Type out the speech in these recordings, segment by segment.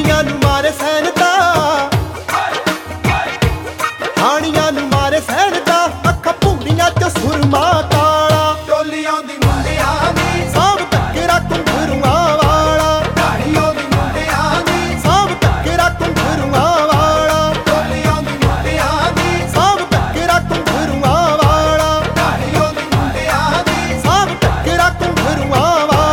ਹਾਣੀਆਂ ਨੂੰ ਮਾਰੇ ਸੈਨਤਾ, ਹਾਣੀਆਂ ਨੂੰ ਮਾਰੇ ਸੈਨਤਾ, ਅੱਖਾਂ ਭੂਰੀਆਂ ਚ ਸੁਰਮਾ ਕਾਲਾ। ਟੋਲੀ ਆਉਂਦੀ ਮੁੰਡਿਆਂ ਦੀ, ਸਾਂਭ ਤੱਕਰਾ ਘੁੰਗਰੂਆਂ ਵਾਲਾ, ਢਾਣੀ ਆਉਂਦੀ ਮੁੰਡਿਆਂ ਦੀ, ਸਾਂਭ ਤੱਕਰਾ ਘੁੰਗਰੂਆਂ ਵਾਲਾ, ਟੋਲੀ ਆਉਂਦੀ ਮੁੰਡਿਆਂ ਦੀ, ਸਾਂਭ ਤੱਕਰਾ ਘੁੰਗਰੂਆਂ ਵਾਲਾ, ਢਾਣੀ ਆਉਂਦੀ ਮੁੰਡਿਆਂ ਦੀ। ਸਾਂਭ ਤੱਕਰਾ ਘੁੰਗਰੂਆਂ ਵਾਲਾ।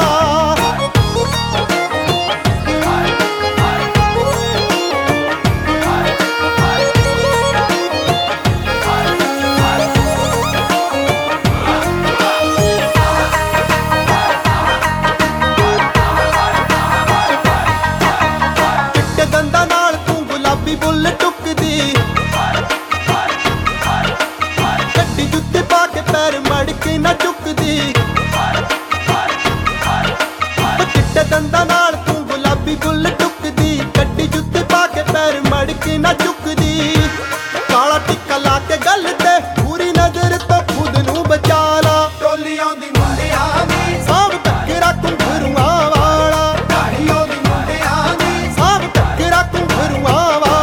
ਚਿੱਟੇ ਦੰਦਾਂ ਨਾਲ ਤੂੰ ਗੁਲਾਬੀ ਬੁੱਲ ਟੁੱਕਦੀ, ਗੱਡੀ ਜੁੱਤੀ ਪਾ ਕੇ ਪੈਰ ਮੜ ਕੇ ਨਾ ਚੁੱਕਦੀ। ਉਹ ਚਿੱਟੇ ਦੰਦਾਂ ਨਾਲ ਤੂੰ ਗੁਲਾਬੀ ਬੁੱਲ ਟੁੱਕਦੀ, ਗੱਡੀ ਜੁੱਤੀ ਪਾ ਕੇ ਪੈਰ ਮੜ ਕੇ ਨਾ ਚੁੱਕਦੀ। ਕਾਲਾ ਟਿੱਕਾ ਲਾ ਕੇ ਗੱਲ ਤੇ ਪੂਰੀ ਨਜ਼ਰ ਤੋਂ ਖੁਦ ਨੂੰ ਬਚਾ ਲਾ। ਟੋਲੀ ਆਉਂਦੀ ਮੁੰਡਿਆਂ ਦੀ, ਸਾਂਭ ਤੱਕਰਾ ਘੁੰਗਰੂਆਂ ਵਾਲਾ, ਢਾਣੀ ਆਉਂਦੀ ਮੁੰਡਿਆਂ ਦੀ। ਸਾਂਭ ਤੱਕਰਾ ਘੁੰਗਰੂਆਂ ਵਾਲਾ।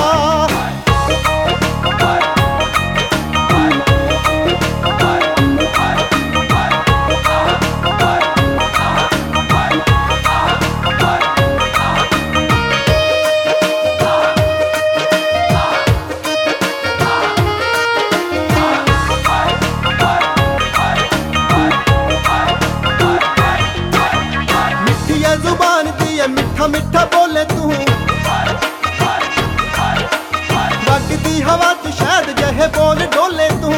ਮਿੱਠੀ ਐ ਜ਼ੁਬਾਨ ਦੀ ਐ, ਮਿੱਠਾ ਮਿੱਠਾ ਬੋਲੇ ਤੂੰ, ਵਗਦੀ ਹਵਾ ਚ ਸ਼ਾਇਦ ਜਿਹੇ ਬੋਲ ਡੋਲੇ ਤੂੰ।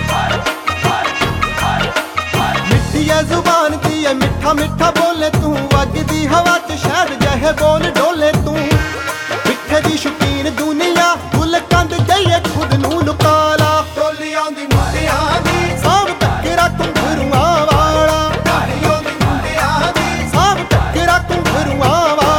ਮਿੱਠੀ ਐ ਜ਼ੁਬਾਨ ਦੀ ਐ, ਮਿੱਠਾ ਮਿੱਠਾ ਬੋਲੇ ਤੂੰ, ਵਗਦੀ ਹਵਾ ਚ ਸ਼ਾਇਦ ਜਿਹੇ ਬੋਲ ਡੋਲੇ ਤੂੰ। ਮਿੱਠੇ ਦੀ ਸ਼ੌਕੀਨ ਦੁਨੀਆ ਫੁੱਲ ਕੰਦ ਗਈਏ ਖੁਦ ਨੂੰ ਲੁਕਾ ਲਾ। ਟੋਲੀ ਆਉਂਦੀ ਮੁੰਡਿਆਂ ਦੀ, ਸਾਂਭ ਤੱਕਰਾ ਘੁੰਗਰੂਆਂ ਵਾਲਾ, ਢਾਣੀ ਆਉਂਦੀ ਮੁੰਡਿਆਂ ਦੀ। ਸਾਂਭ ਤੱਕਰਾ ਘੁੰਗਰੂਆਂ ਵਾਲਾ।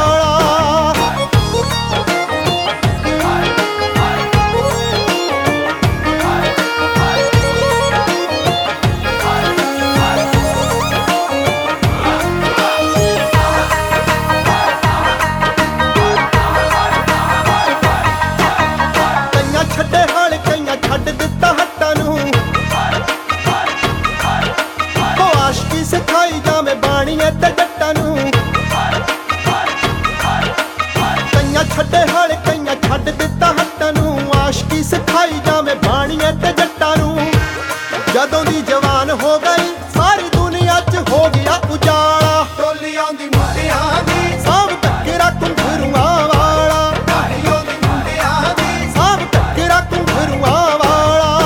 ਕਈਆਂ ਛੱਡੇ ਹਾਲ, ਕਈਆਂ ਛੱਡ ਦਿੱਤਾ ਹੱਟਾਂ ਨੂੰ। ਉਹ ਆਸ਼ਕੀ ਸਿਖਾਈ ਜਾਵੇਂ ਬਾਣੀਏ ਤੇ ਜੱਟਾਂ ਨੂੰ। ਕਈਆਂ ਛੱਡੇ ਹਾਲ, ਕਈਆਂ ਛੱਡ ਦਿੱਤਾ ਹੱਟਾਂ ਨੂੰ। ਆਸ਼ਕੀ ਸਿਖਾਈ ਜਾਵੇਂ ਬਾਣੀਏ ਤੇ ਜੱਟਾਂ ਨੂੰ। ਜਦੋਂ ਦੀ ਜਵਾਨ ਹੋ ਗਈ ਸਾਰੀ ਦੁਨੀਆ 'ਚ ਹੋ ਗਿਆ ਉਜਾਲਾ। ਟੋਲੀ ਆਉਂਦੀ ਮੁੰਡਿਆਂ ਦੀ, ਸਾਂਭ ਤੱਕਰਾ ਘੁੰਗਰੂਆਂ ਵਾਲਾ, ਢਾਣੀ ਆਉਂਦੀ ਮੁੰਡਿਆਂ ਦੀ। ਸਾਂਭ ਤੱਕਰਾ ਘੁੰਗਰੂਆਂ ਵਾਲਾ।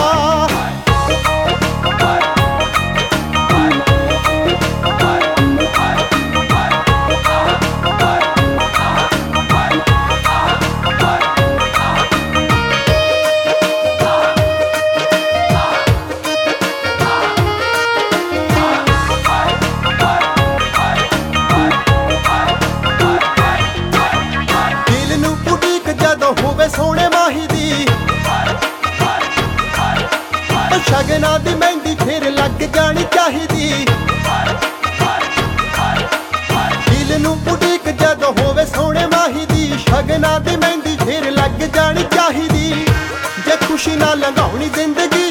ਦਿਲ ਨੂੰ ਉਡੀਕ ਜਦੋਂ ਹੋਵੇ ਸੋਹਣੇ ਮਾਹੀ ਦੀ, ਉਹ ਸ਼ਗਨਾਂ ਦੀ ਮਹਿੰਦੀ ਫਿਰ ਲੱਗ ਜਾਣੀ ਚਾਹੀਦੀ। ਦਿਲ ਨੂੰ ਉਡੀਕ ਜਦੋਂ ਹੋਵੇ ਸੋਹਣੇ ਮਾਹੀ ਦੀ, ਸ਼ਗਨਾਂ ਦੀ ਮਹਿੰਦੀ ਫਿਰ ਲੱਗ ਜਾਣੀ ਚਾਹੀਦੀ। ਜੇ ਖੁਸ਼ੀ ਨਾਲ ਲੰਘਾਉਣੀ ਜ਼ਿੰਦਗੀ